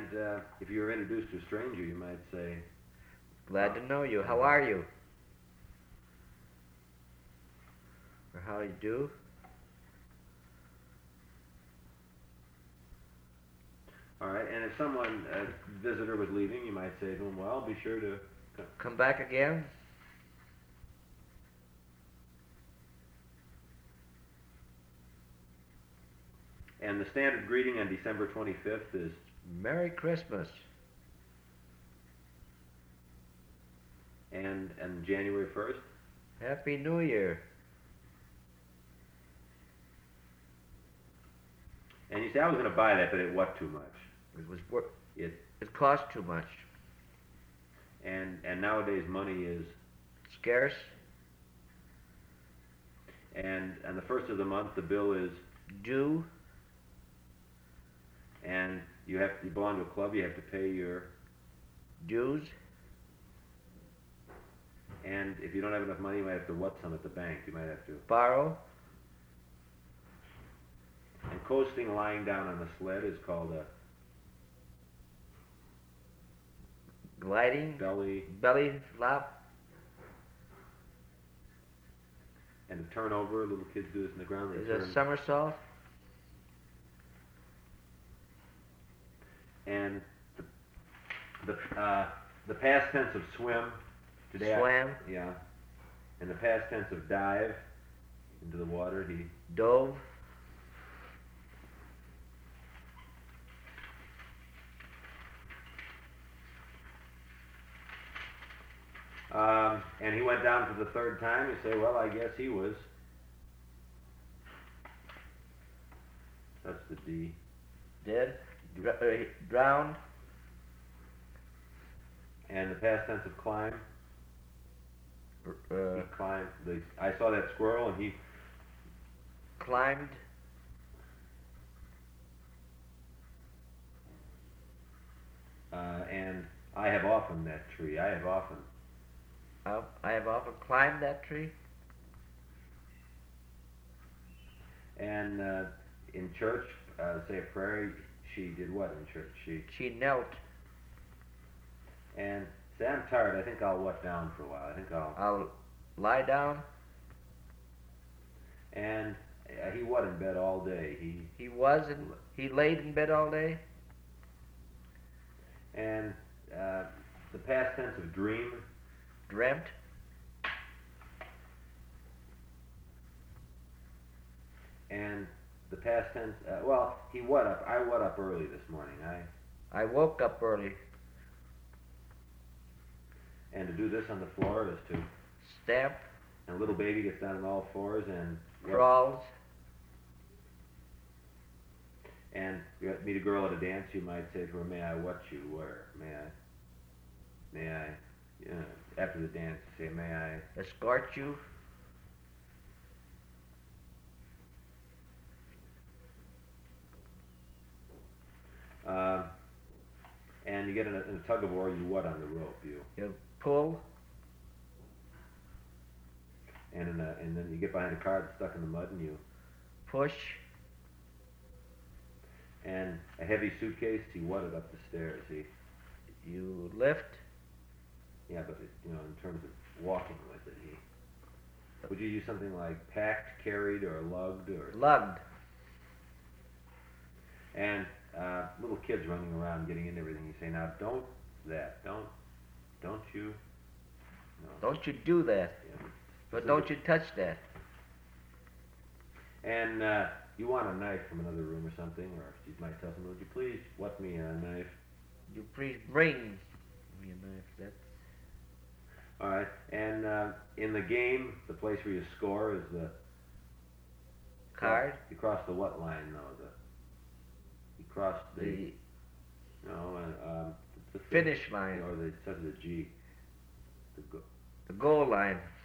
if you were introduced to a stranger, you might say, Glad to know you. How are you? Or how do you do? all right. And if someone, a visitor was leaving, you might say to them, well, be sure to Come back again? And the standard greeting on December 25th is Merry Christmas. and January 1st. Happy New Year. And you say, I was going to buy that, but it what too much? It was It it cost too much. and nowadays money is, Scarce. and on the first of the month the bill is, Due. and you belong to a club, you have to pay your, Dues. and if you don't have enough money, you might have to what some at the bank. You might have to. Borrow. And coasting, lying down on the sled is called a Gliding. belly, Belly flop. and a turnover. Little kids do this in the ground. They Is turn. a somersault. And the past tense of swim today. Swam. Yeah. And the past tense of dive into the water. He Dove. and he went down for the third time. You say, well, I guess he was. That's the D. Dead. Drowned. And the past tense of climb. He Uh, climbed. I saw that squirrel, and he. climbed. And I have often that tree. I have often. I have often climbed that tree. And in church, say a prayer. She did what in church? She knelt. And say, I'm tired. I think I'll what down for a while. I think I'll. I'll lie down. And he what in bed all day. He laid in bed all day. And the past tense of dream. Dreamt. And the past tense. Well, he what up? I what up early this morning. I woke up early. And to do this on the floor is to. Stamp. And a little baby gets down on all fours and. Crawls. And you meet a girl at a dance, you might say to her, may I what you wear? May I, after the dance, you say, may I. Escort you. And you get in a tug of war, you what on the rope? You pull. And then you get behind a car that's stuck in the mud and you. Push. And a heavy suitcase, he what it up the stairs. You lift. Yeah, but in terms of walking with it, would you use something like packed, carried, or lugged, or? Lugged. And little kids running around getting into everything. You say, now don't you? No. Don't you do that. Yeah. But don't you touch that. And you want a knife from another room or something, or you might tell someone, would you please what me a knife? You please bring me a knife. That's All right. And in the game, the place where you score is the card. You cross the what line, though? You cross the finish line. Or the G. The goal line.